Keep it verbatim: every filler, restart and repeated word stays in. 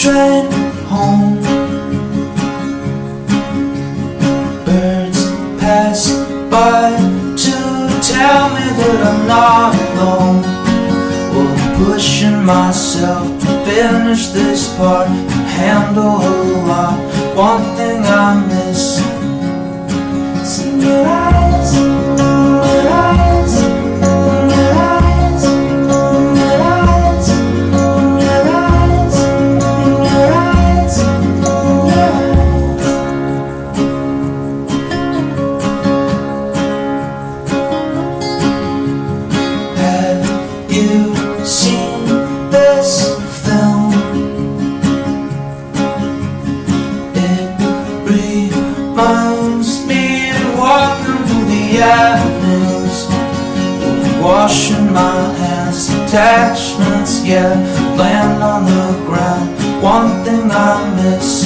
train home. Birds pass by to tell me that I'm not alone. Well, I'm pushing myself to finish this part and handle a lot. One thing I'm missing is in your eyes, in your eyes, in your eyes, in your eyes, in your eyes, in your eyes, in your eyes. Have you seen this film? It reminds me of walking through the avenues, washing my hands, attachments, yeah, land on the ground. One thing I miss